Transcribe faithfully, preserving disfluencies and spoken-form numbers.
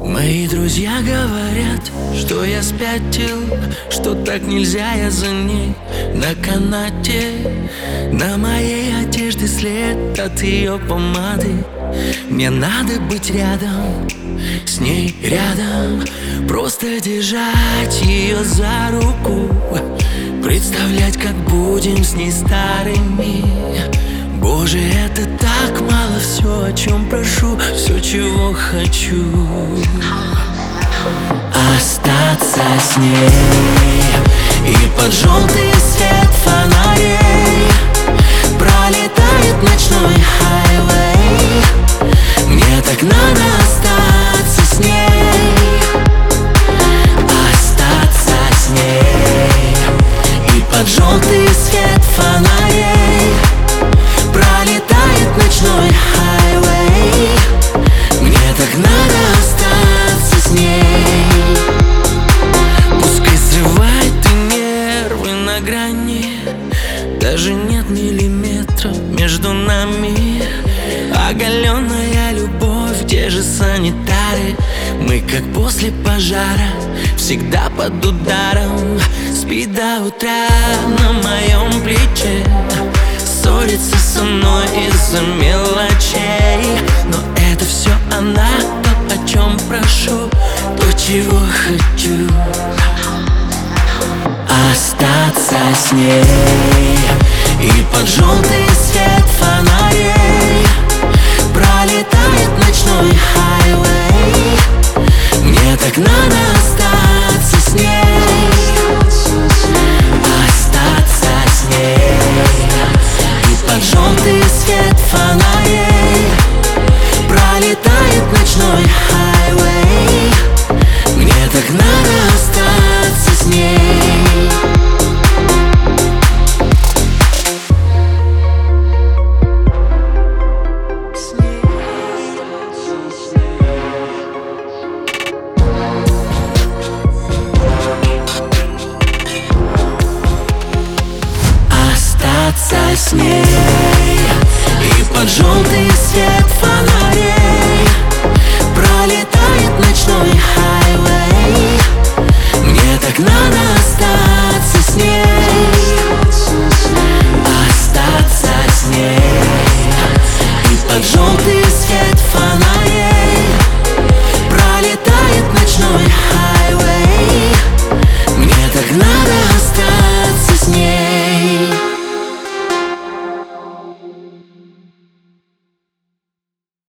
Мои друзья говорят, что я спятил, что так нельзя, я за ней на канате. На моей одежде след от ее помады. Мне надо быть рядом, с ней рядом, просто держать ее за руку, представлять, как будем с ней старыми. Боже, это так мало, все, о чем прошу, все, чего хочу. Остаться с ней и под желтый свет фонарей пролетает ночной хайвей. Мне так надо остаться с ней, остаться с ней и под желтый свет фонарей пролетает ночной хайвей. Мне так надо остаться с ней. Пускай срывает и нервы на грани, даже нет миллиметра между нами. Оголенная любовь, где же санитары? Мы как после пожара, всегда под ударом. Спит до утра на моем плече, ссорится со мной из-за мелочей. Но это все она, то, о чем прошу, то, чего хочу. Остаться с ней и под желтый свет фонарей пролетает ночной хайвей. Мне так надо остаться с ней, остаться с ней и под желтый свет фонарей пролетает ночной хайвей. Мне так надо остаться с ней. Остаться с ней и под желтый свет